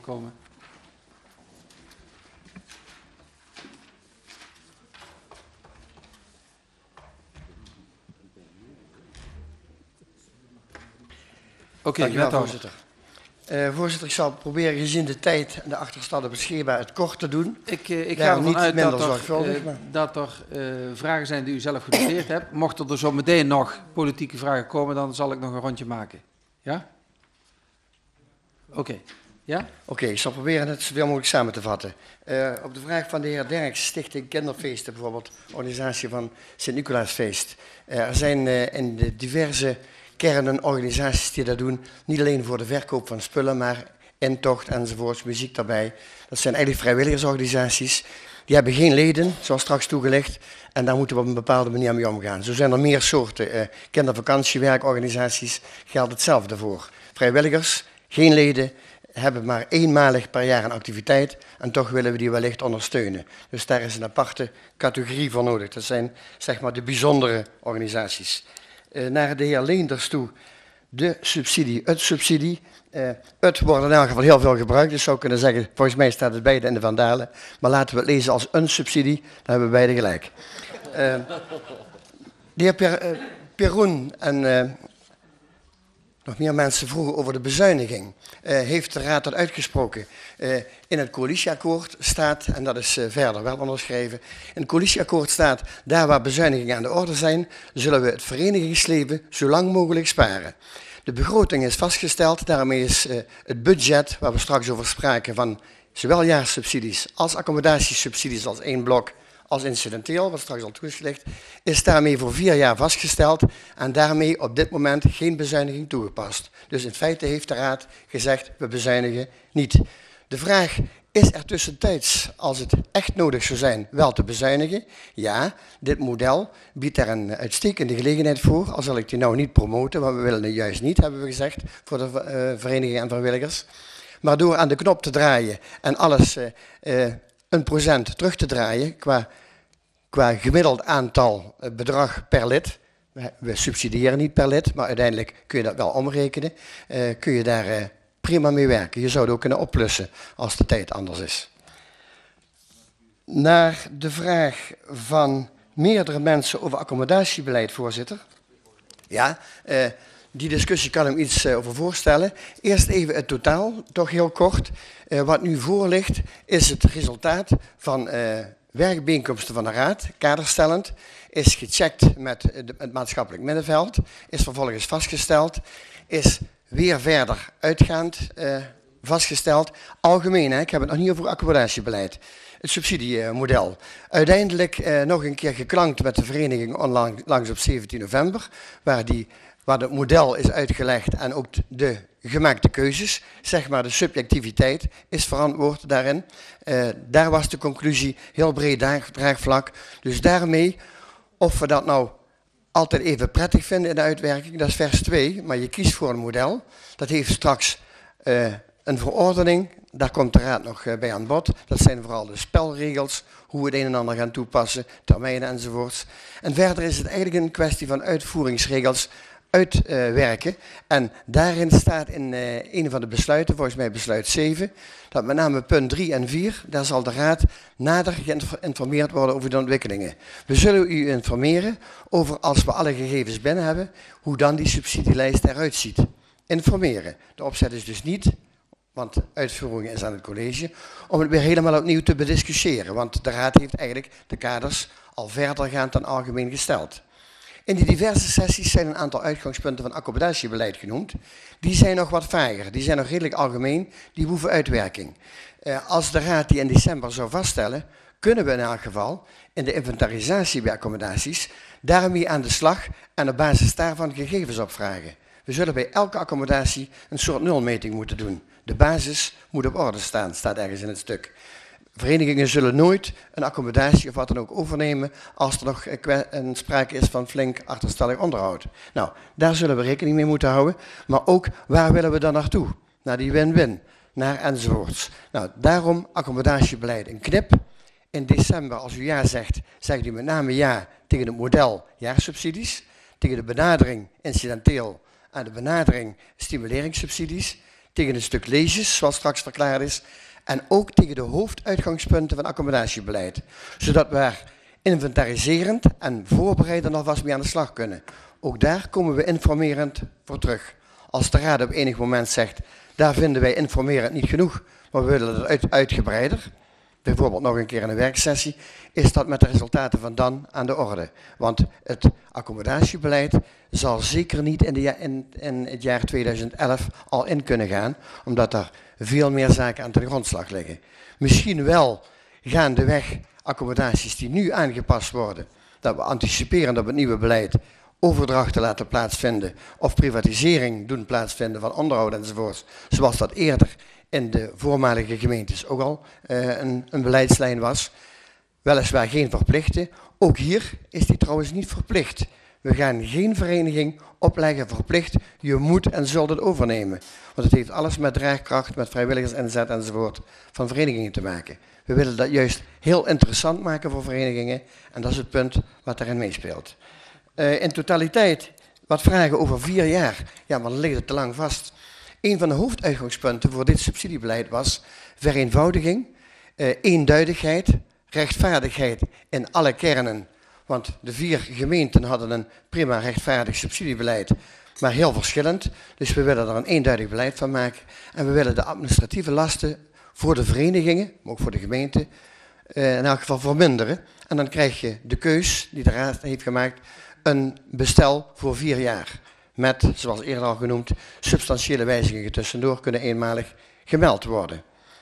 komen. Oké, voorzitter. Voorzitter, ik zal proberen gezien de tijd en de achterstanden beschikbaar het kort te doen. Ik ga ervan uit dat er vragen zijn die u zelf genoteerd hebt. Mochten er zo meteen nog politieke vragen komen, dan zal ik nog een rondje maken. Ja? Oké. Ja? Oké, ik zal proberen het zoveel mogelijk samen te vatten. Op de vraag van de heer Derks, Stichting Kinderfeesten, bijvoorbeeld, organisatie van Sint-Nicolaasfeest. Er zijn in de diverse kernen organisaties die dat doen, niet alleen voor de verkoop van spullen, maar intocht enzovoorts, muziek daarbij. Dat zijn eigenlijk vrijwilligersorganisaties. Die hebben geen leden, zoals straks toegelicht, en daar moeten we op een bepaalde manier mee omgaan. Zo zijn er meer soorten kindervakantiewerkorganisaties, geldt hetzelfde voor. Vrijwilligers, geen leden, hebben maar eenmalig per jaar een activiteit en toch willen we die wellicht ondersteunen. Dus daar is een aparte categorie voor nodig. Dat zijn zeg maar de bijzondere organisaties. Naar de heer Leenders toe, de subsidie, het subsidie. Het wordt in elk geval heel veel gebruikt, dus zou kunnen zeggen, volgens mij staat het beide in de Vandalen, maar laten we het lezen als een subsidie, dan hebben we beide gelijk. De heer Peroen en nog meer mensen vroegen over de bezuiniging. Heeft de Raad dat uitgesproken? In het coalitieakkoord staat, en dat is verder wel onderschreven, in het coalitieakkoord staat, daar waar bezuinigingen aan de orde zijn, zullen we het verenigingsleven zo lang mogelijk sparen. De begroting is vastgesteld, daarmee is het budget, waar we straks over spraken, van zowel jaarsubsidies als accommodatiesubsidies als één blok, als incidenteel, wat straks al toegelicht, is daarmee voor 4 jaar vastgesteld en daarmee op dit moment geen bezuiniging toegepast. Dus in feite heeft de Raad gezegd, we bezuinigen niet. De vraag, is er tussentijds, als het echt nodig zou zijn, wel te bezuinigen? Ja, dit model biedt daar een uitstekende gelegenheid voor, al zal ik die nou niet promoten, want we willen het juist niet, hebben we gezegd, voor de verenigingen en vrijwilligers. Maar door aan de knop te draaien en alles 1% terug te draaien qua gemiddeld aantal bedrag per lid. We subsidiëren niet per lid, maar uiteindelijk kun je dat wel omrekenen. Kun je daar prima mee werken. Je zou het ook kunnen oplussen als de tijd anders is. Naar de vraag van meerdere mensen over accommodatiebeleid, voorzitter. Ja, die discussie kan ik iets over voorstellen. Eerst even het totaal, toch heel kort. Wat nu voor ligt is het resultaat van werkbijeenkomsten van de Raad, kaderstellend, is gecheckt met het maatschappelijk middenveld, is vervolgens vastgesteld, is weer verder uitgaand vastgesteld. Algemeen, hè, ik heb het nog niet over accommodatiebeleid. Het subsidiemodel. Uiteindelijk nog een keer geklankt met de vereniging onlangs op 17 november, waar het model is uitgelegd en ook de gemaakte keuzes, zeg maar de subjectiviteit is verantwoord daarin. Daar was de conclusie heel breed draagvlak. Dus daarmee, of we dat nou altijd even prettig vinden in de uitwerking, dat is vers 2, maar je kiest voor een model. Dat heeft straks een verordening, daar komt de Raad nog bij aan bod. Dat zijn vooral de spelregels, hoe we het een en ander gaan toepassen, termijnen enzovoorts. En verder is het eigenlijk een kwestie van uitvoeringsregels uitwerken. En daarin staat in een van de besluiten, volgens mij besluit 7, dat met name punt 3 en 4, daar zal de Raad nader geïnformeerd worden over de ontwikkelingen. We zullen u informeren over, als we alle gegevens binnen hebben, hoe dan die subsidielijst eruit ziet. Informeren. De opzet is dus niet, want de uitvoering is aan het college, om het weer helemaal opnieuw te bediscussiëren. Want de Raad heeft eigenlijk de kaders al verdergaand dan algemeen gesteld. In die diverse sessies zijn een aantal uitgangspunten van accommodatiebeleid genoemd. Die zijn nog wat vager, die zijn nog redelijk algemeen, die hoeven uitwerking. Als de Raad die in december zou vaststellen, kunnen we in elk geval in de inventarisatie bij accommodaties daarmee aan de slag en op basis daarvan gegevens opvragen. We zullen bij elke accommodatie een soort nulmeting moeten doen. De basis moet op orde staan, staat ergens in het stuk. Verenigingen zullen nooit een accommodatie of wat dan ook overnemen als er nog een sprake is van flink achterstallig onderhoud. Nou, daar zullen we rekening mee moeten houden. Maar ook, waar willen we dan naartoe? Naar die win-win, naar enzovoorts. Nou, daarom accommodatiebeleid een knip. In december, als u ja zegt, zegt u met name ja tegen het model jaarsubsidies, tegen de benadering incidenteel en de benadering stimuleringssubsidies, tegen een stuk leges, zoals straks verklaard is, en ook tegen de hoofduitgangspunten van accommodatierbeleid, zodat we er inventariserend en voorbereidend alvast mee aan de slag kunnen. Ook daar komen we informerend voor terug. Als de Raad op enig moment zegt, daar vinden wij informerend niet genoeg, maar we willen het uitgebreider, bijvoorbeeld nog een keer in een werksessie, is dat met de resultaten van dan aan de orde. Want het accommodatiebeleid zal zeker niet in het jaar 2011 al in kunnen gaan, omdat er veel meer zaken aan de grondslag liggen. Misschien wel gaandeweg accommodaties die nu aangepast worden, dat we anticiperen op het nieuwe beleid overdrachten laten plaatsvinden of privatisering doen plaatsvinden van onderhoud enzovoorts, zoals dat eerder in de voormalige gemeentes ook al een beleidslijn was. Weliswaar geen verplichte. Ook hier is die trouwens niet verplicht. We gaan geen vereniging opleggen verplicht, je moet en zult het overnemen. Want het heeft alles met draagkracht, met vrijwilligersinzet enzovoort van verenigingen te maken. We willen dat juist heel interessant maken voor verenigingen en dat is het punt wat daarin meespeelt. In totaliteit wat vragen over 4 jaar, ja, maar dan ligt het te lang vast. Een van de hoofduitgangspunten voor dit subsidiebeleid was vereenvoudiging, eenduidigheid, rechtvaardigheid in alle kernen. Want de 4 gemeenten hadden een prima rechtvaardig subsidiebeleid, maar heel verschillend. Dus we willen er een eenduidig beleid van maken. En we willen de administratieve lasten voor de verenigingen, maar ook voor de gemeente, in elk geval verminderen. En dan krijg je de keus die de Raad heeft gemaakt, een bestel voor 4 jaar. Met, zoals eerder al genoemd, substantiële wijzigingen tussendoor kunnen eenmalig gemeld worden.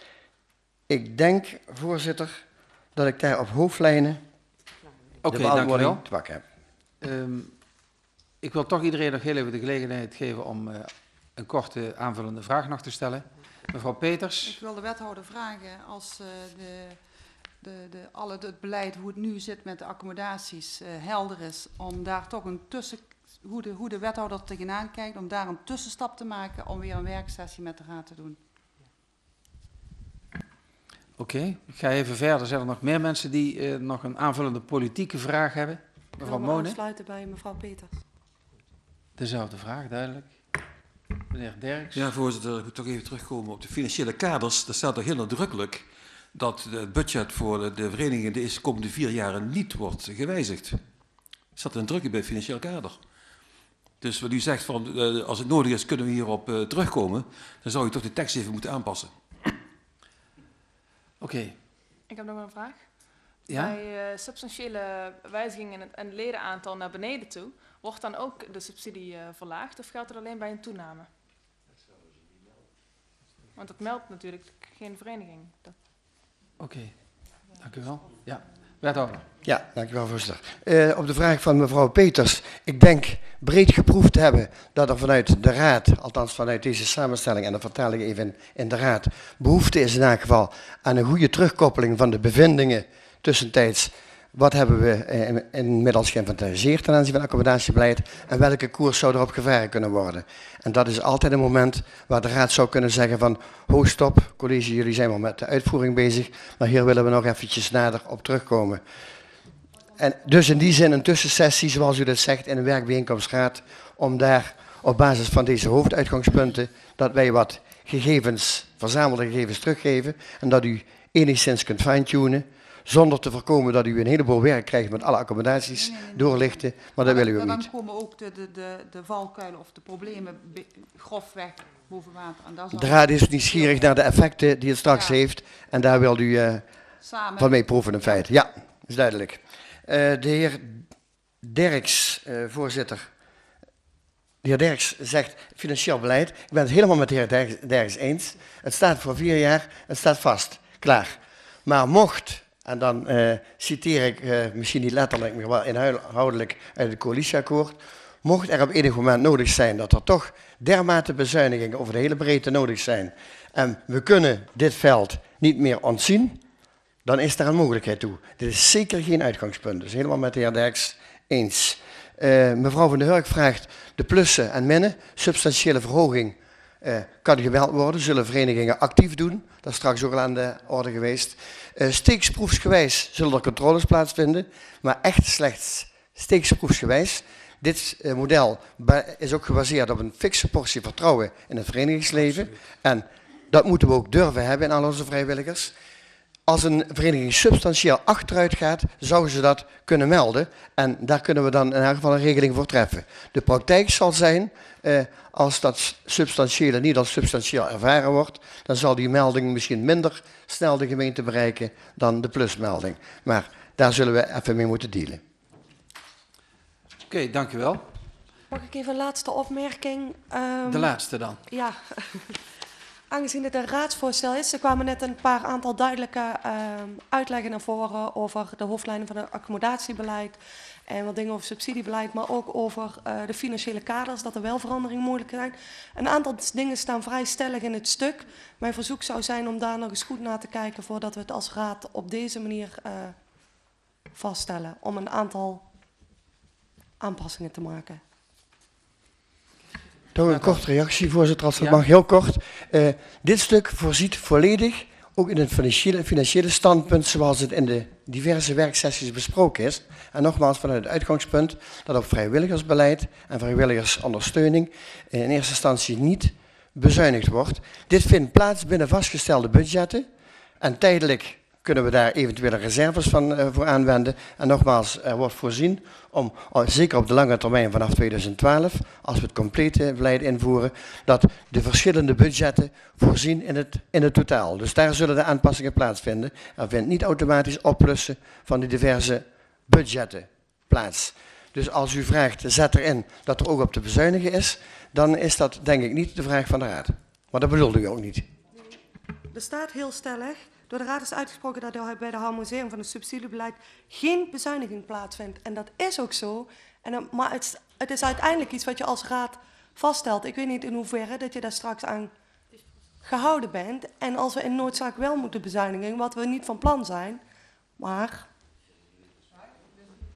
Ik denk, voorzitter, dat ik daar op hoofdlijnen de beantwoording te pakken heb. Ik wil toch iedereen nog heel even de gelegenheid geven om een korte aanvullende vraag nog te stellen. Mevrouw Peters. Ik wil de wethouder vragen als het beleid, hoe het nu zit met de accommodaties, helder is, om daar toch een hoe de wethouder er tegenaan kijkt, om daar een tussenstap te maken om weer een werksessie met de Raad te doen. Oké, ik ga even verder. Zijn er nog meer mensen die nog een aanvullende politieke vraag hebben? Mevrouw Monen. Ik wil aansluiten bij mevrouw Peters. Dezelfde vraag, duidelijk. Meneer Derks. Ja, voorzitter, ik moet toch even terugkomen op de financiële kaders. Daar staat er heel nadrukkelijk dat het budget voor de verenigingen de komende 4 jaren niet wordt gewijzigd. Er staat een druk bij het financieel kader. Dus wat u zegt, van, als het nodig is kunnen we hierop terugkomen, dan zou je toch de tekst even moeten aanpassen. Oké. Ik heb nog een vraag. Ja? Bij substantiële wijzigingen en het ledenaantal naar beneden toe, wordt dan ook de subsidie verlaagd of geldt het alleen bij een toename? Want dat meldt natuurlijk geen vereniging. Oké, dank u wel. Ja, wethouder. Ja, dank u wel, voorzitter. Op de vraag van mevrouw Peters, ik denk breed geproefd te hebben dat er vanuit de Raad, althans vanuit deze samenstelling, en dat vertaal ik even in de Raad, behoefte is in elk geval aan een goede terugkoppeling van de bevindingen tussentijds. Wat hebben we inmiddels geïnventariseerd ten aanzien van accommodatiebeleid en welke koers zou erop gevaren kunnen worden? En dat is altijd een moment waar de Raad zou kunnen zeggen van, ho stop, college, jullie zijn wel met de uitvoering bezig, maar hier willen we nog eventjes nader op terugkomen. En dus in die zin een tussensessie, zoals u dat zegt, in een werkbijeenkomstraad, om daar op basis van deze hoofduitgangspunten, dat wij wat gegevens, verzamelde gegevens teruggeven en dat u enigszins kunt fine-tunen, zonder te voorkomen dat u een heleboel werk krijgt met alle accommodaties doorlichten, maar dat willen we ook niet. Dan komen ook de valkuilen of de problemen grofweg boven water. En dat de Raad is nieuwsgierig naar de effecten die het straks heeft en daar wilt u van mee proeven in feite. Ja, is duidelijk. De heer Derks, voorzitter. De heer Derks zegt financieel beleid. Ik ben het helemaal met de heer Derks eens. Het staat voor 4 jaar, het staat vast, klaar. Maar mocht, en dan citeer ik misschien niet letterlijk, maar wel inhoudelijk uit het coalitieakkoord, mocht er op enig moment nodig zijn dat er toch dermate bezuinigingen over de hele breedte nodig zijn en we kunnen dit veld niet meer ontzien, dan is daar een mogelijkheid toe. Dit is zeker geen uitgangspunt, dus helemaal met de heer Derks eens. Mevrouw van der Hurk vraagt de plussen en minnen, substantiële verhoging kan gemeld worden, zullen verenigingen actief doen, dat is straks ook al aan de orde geweest. Steeksproefsgewijs zullen er controles plaatsvinden, maar echt slechts steeksproefsgewijs. Dit model is ook gebaseerd op een fikse portie vertrouwen in het verenigingsleven. Absoluut. En dat moeten we ook durven hebben in al onze vrijwilligers. Als een vereniging substantieel achteruit gaat, zouden ze dat kunnen melden. En daar kunnen we dan in elk geval een regeling voor treffen. De praktijk zal zijn, als dat substantiële niet als substantieel ervaren wordt, dan zal die melding misschien minder snel de gemeente bereiken dan de plusmelding. Maar daar zullen we even mee moeten dealen. Oké, dank u wel. Mag ik even een laatste opmerking? De laatste dan. Ja. Aangezien het een raadsvoorstel is, er kwamen net een paar aantal duidelijke uitleggen naar voren over de hoofdlijnen van het accommodatiebeleid en wat dingen over subsidiebeleid, maar ook over de financiële kaders, dat er wel veranderingen mogelijk zijn. Een aantal dingen staan vrij stellig in het stuk. Mijn verzoek zou zijn om daar nog eens goed naar te kijken voordat we het als raad op deze manier vaststellen, om een aantal aanpassingen te maken. Toch een korte reactie, voorzitter, als dat mag, heel kort. Dit stuk voorziet volledig, ook in het financiële standpunt, zoals het in de diverse werksessies besproken is. En nogmaals, vanuit het uitgangspunt dat op vrijwilligersbeleid en vrijwilligersondersteuning in eerste instantie niet bezuinigd wordt. Dit vindt plaats binnen vastgestelde budgetten en tijdelijk kunnen we daar eventuele reserves voor aanwenden. En nogmaals, er wordt voorzien om, zeker op de lange termijn vanaf 2012, als we het complete beleid invoeren, dat de verschillende budgetten voorzien in het totaal. Dus daar zullen de aanpassingen plaatsvinden. Er vindt niet automatisch oplussen van de diverse budgetten plaats. Dus als u vraagt, zet erin dat er ook op te bezuinigen is, dan is dat denk ik niet de vraag van de Raad. Maar dat bedoelde u ook niet. Er staat heel stellig. Door de Raad is uitgesproken dat er bij de harmonisering van het subsidiebeleid geen bezuiniging plaatsvindt. En dat is ook zo. Maar het is uiteindelijk iets wat je als Raad vaststelt. Ik weet niet in hoeverre dat je daar straks aan gehouden bent. En als we in noodzaak wel moeten bezuinigen, wat we niet van plan zijn. Maar